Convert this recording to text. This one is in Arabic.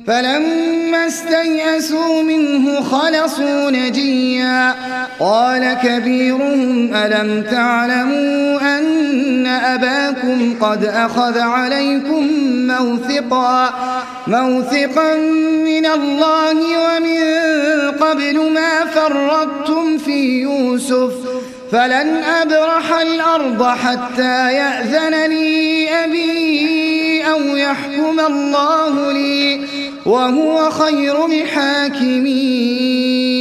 فلما استيئسوا منه خلصوا نجيا قال كبيرهم ألم تعلموا أن أباكم قد أخذ عليكم موثقا من الله ومن قبل ما فرطتم في يوسف فلن أبرح الأرض حتى يأذن لي أبي أو يحكم الله لي وهو خير الحاكمين.